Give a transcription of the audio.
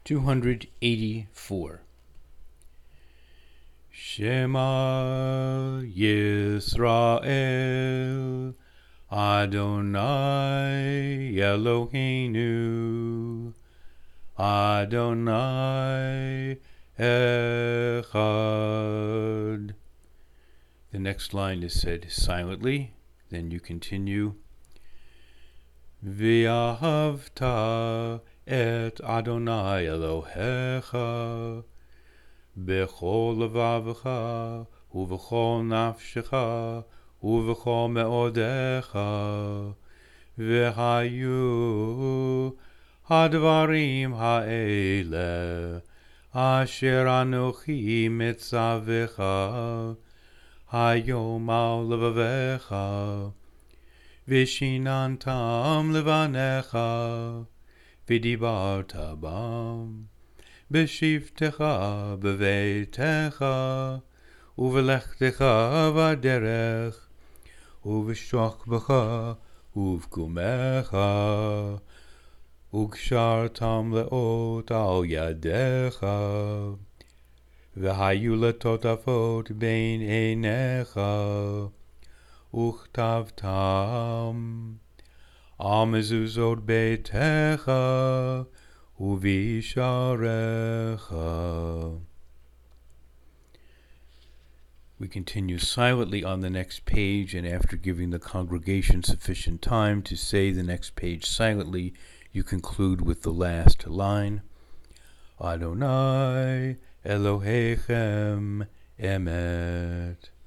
284. Shema Yisrael, Adonai Eloheinu, Adonai Echad. The next line is said silently, then you continue. V'ahavta et Adonai Elohecha b'chol levavecha uv'chol nafshecha uv'chol me'odecha v'hayu hadvarim ha'ele asher anochi mitzavecha hayom al levavecha Vishinantam levanecha, vidibarta bam, b'shivtecha b'veitecha, uvelechtecha v'derech, uv'shokbecha uv'kumecha, ukshartam leot al yadecha, v'hayu letotafot bein einecha, Uchtavtam Amezuzot beitecha uvisharecha. We continue silently on the next page, and after giving the congregation sufficient time to say the next page silently, you conclude with the last line. Adonai Elohechem Emet.